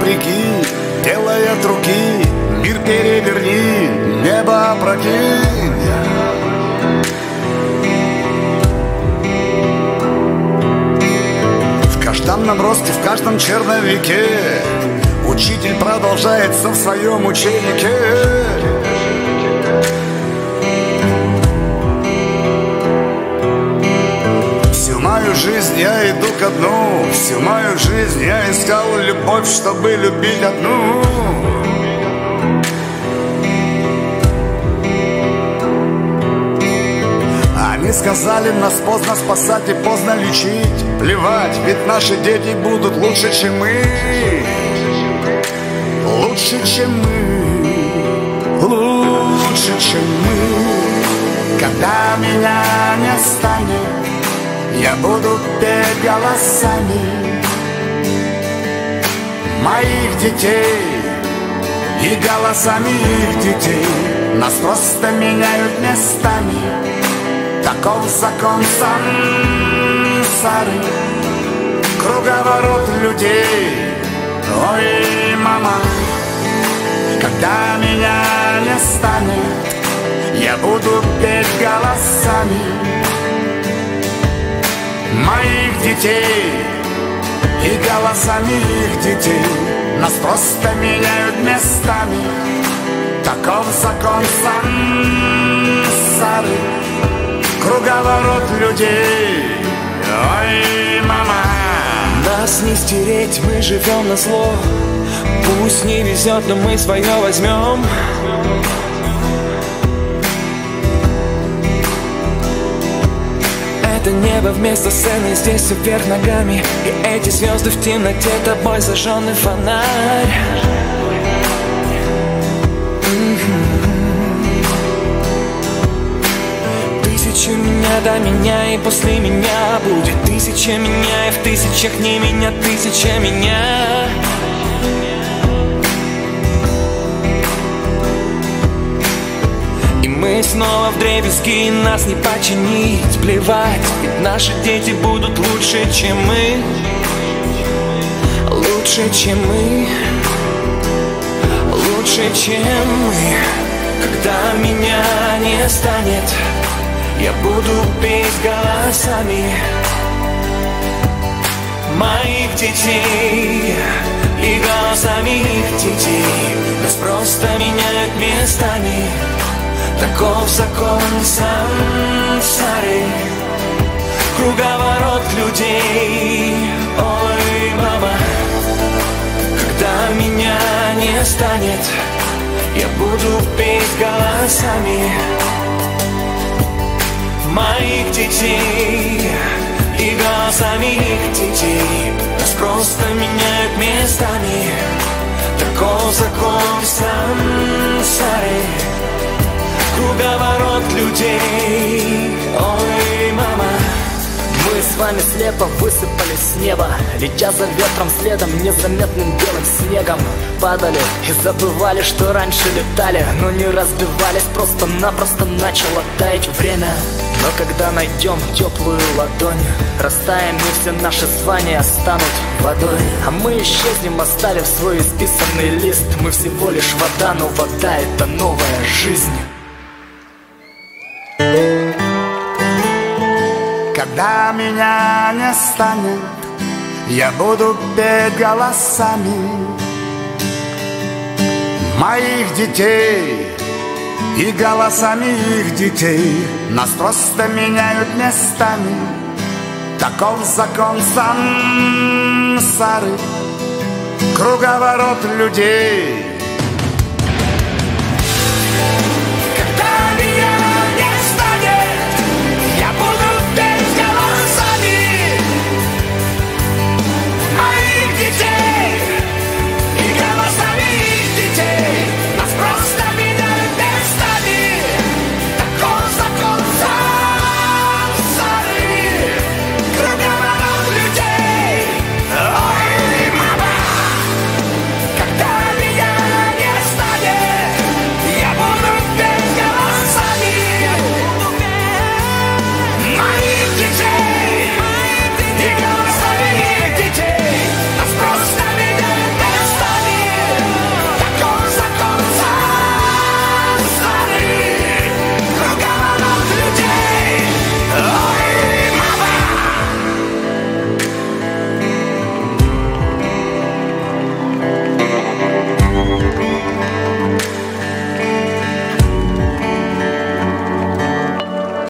прикинь, делай от руки, мир переверни, небо опрокинь. В каждом росте, в каждом черновике учитель продолжается в своем ученике. Всю мою жизнь я иду ко дну, всю мою жизнь я искал любовь, чтобы любить одну. Они сказали, нас поздно спасать и поздно лечить. Плевать, ведь наши дети будут лучше, чем мы. Лучше, чем мы. Лучше, чем мы. Когда меня не станет, я буду петь голосами моих детей и голосами их детей. Нас просто меняют местами. Таков закон сансары, круговорот людей. Ой, мама, когда меня не станет, я буду петь голосами моих детей и голосами их детей. Нас просто меняют местами. Таков закон сансары, круговорот людей. Ой, мама, нас не стереть, мы живем на зло. Пусть не везет, но мы свое возьмем. Это небо вместо сцены, здесь все вверх ногами. И эти звезды в темноте, тобой зажженный фонарь. Тысячу меня до меня, и после меня будет тысяча меня, и в тысячах не меня, тысяча меня. И мы снова вдребезги, нас не починить. Плевать, ведь наши дети будут лучше, чем мы. Лучше, чем мы. Лучше, чем мы. Когда меня не станет, я буду петь голосами моих детей и голосами их детей. Нас просто меняют местами. Таков закон сансары, круговорот людей. Ой, мама, когда меня не станет, я буду петь голосами моих детей и голосами их детей. Нас просто меняют местами. Таков закон сансары, круговорот людей. Ой, мама, мы с вами слепо высыпались с неба, летя за ветром следом, незаметным белым снегом. Падали и забывали, что раньше летали, но не разбивались, просто-напросто начало таять время. Но когда найдем теплую ладонь, растаем, и все наши звания станут водой. А мы исчезнем, оставив свой исписанный лист. Мы всего лишь вода, но вода — это новая жизнь. когда меня не станет, я буду петь голосами моих детей и голосами их детей. Нас просто меняют местами. Таков закон сансары, круговорот людей.